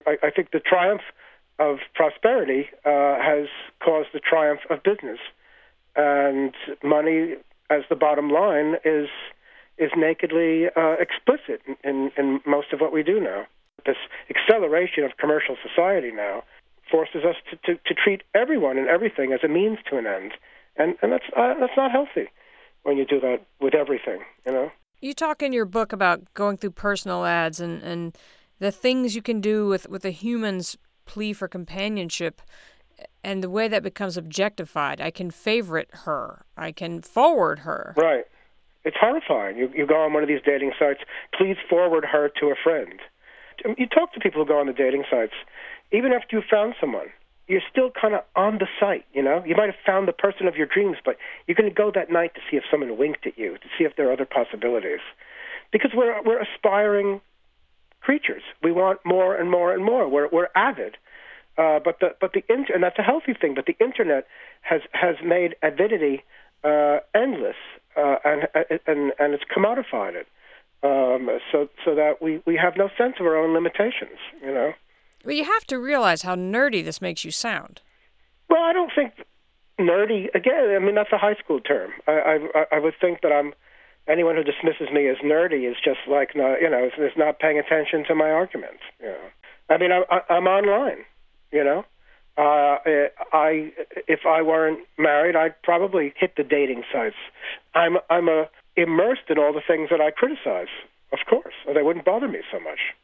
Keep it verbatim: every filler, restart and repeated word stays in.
I, I think the triumph of prosperity uh, has caused the triumph of business, and money as the bottom line is is nakedly uh, explicit in, in, in most of what we do now. This acceleration of commercial society now forces us to, to, to treat everyone and everything as a means to an end, and and that's uh, that's not healthy when you do that with everything, you know. You talk in your book about going through personal ads and, and the things you can do with, with a human's plea for companionship and the way that becomes objectified. I can favorite her. I can forward her. Right. It's horrifying. You, you go on one of these dating sites, please forward her to a friend. You talk to people who go on the dating sites, even after you've found someone, you're still kind of on the site, you know? You might have found the person of your dreams, but you're going to go that night to see if someone winked at you, to see if there are other possibilities. Because we're we're aspiring creatures. We want more and more and more. We're we're avid. Uh, but the but the inter- and that's a healthy thing, but the internet has, has made avidity uh, endless, uh, and, and and it's commodified it. Um, so so that we, we have no sense of our own limitations, you know. Well, you have to realize how nerdy this makes you sound. Well, I don't think nerdy, again, I mean, that's a high school term. I I, I would think that I'm, anyone who dismisses me as nerdy is just like, no, you know, is, is not paying attention to my arguments, you know. I mean, I, I, I'm online, you know. Uh, I, if I weren't married, I'd probably hit the dating sites. I'm, I'm a, immersed in all the things that I criticize, of course, or they wouldn't bother me so much.